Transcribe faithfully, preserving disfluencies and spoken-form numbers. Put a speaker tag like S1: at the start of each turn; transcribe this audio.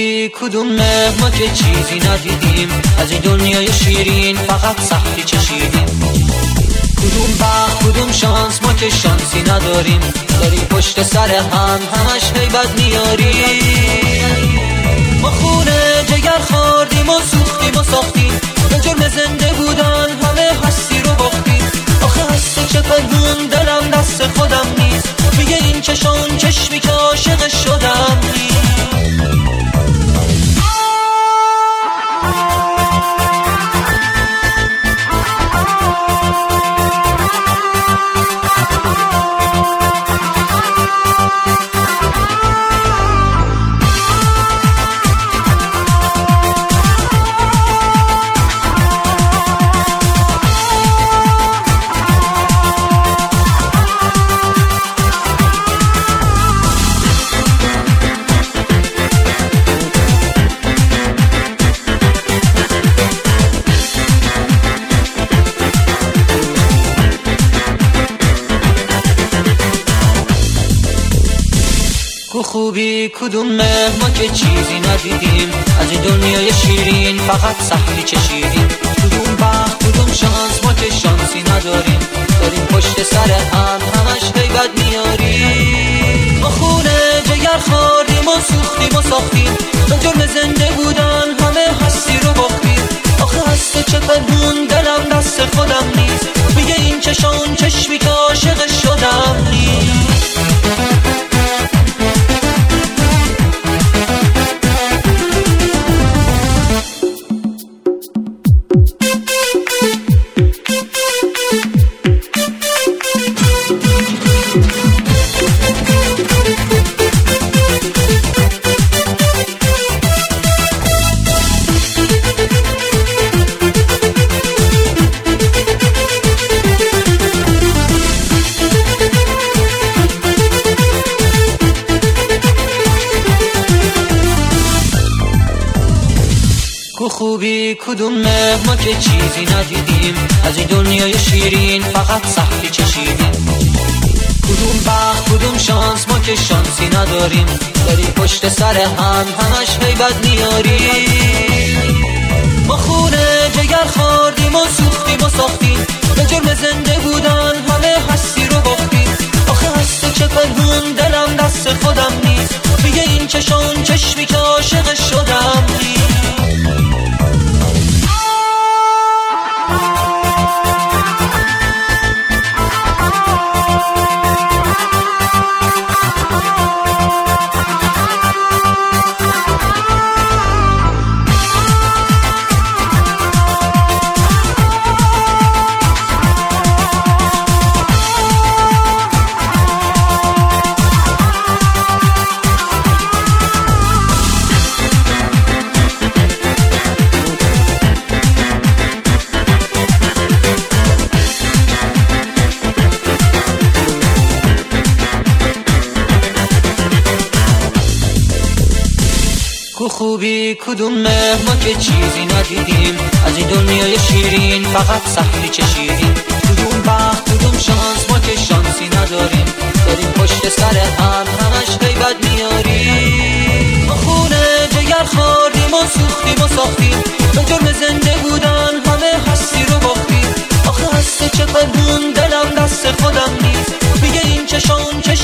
S1: خوبی کدوم مه ما که چیزی ندیدیم، از این دنیای شیرین فقط سختی چشیدیم. کدوم بخت کدوم شانس ما که شانسی نداریم، داریم پشت سر هم همش هیبت میاریم. ما خونه جگر خوردیم و سوختیم و ساختیم، به جرم زنده بودن همه هستی رو باختیم. آخه هست چه پنهون دلم دست خودم نیست، میگه این چشان چشمی که عاشق شدم نیست. کو خوبی کدوم مه ما که چیزی ندیدیم، از این دنیای شیرین فقط سختی چشیدیم. کدوم بخت کدوم شانس ما که شانسی نداریم، داریم پشت سر هم همش هیبت میاریم. ما خونه جگر خوردیم و سوختیم و ساختیم، به جرم زنده بودن همه هستی رو باختیم. آخه هست چه پنهون دلم دست خودم نیست، میگه این چشان چشمی که عاشق شدم نیست. کو خوبی کدوم مه ما که چیزی ندیدیم، از این دنیای شیرین فقط سختی چشیدیم. کدوم بخت کدوم شانس ما که شانسی نداریم، داریم پشت سر هم همش هیبت میاریم. ما خونه جگر خوردیم و سوختیم و ساختیم، به جرم زنده بودن همه هستی رو باختیم. آخه هست چه پنهون دلم دست خودم نیست، میگه این چشان چشمی که عاشق شدم نیست. کو خوبی کدوم مه ما که چیزی ندیدیم، از این دنیای شیرین فقط سختی چشیدیم. کدوم بخت کدوم شانس ما که شانسی نداریم، داریم پشت سر هم همش هیبت میاریم. ما خونه جگر خوردیم و سوختیم و ساختیم، به جرم زنده بودن همه هستی رو باختیم. آخه هست چه پنهون دلم دست خودم نیست، میگه این چشان چه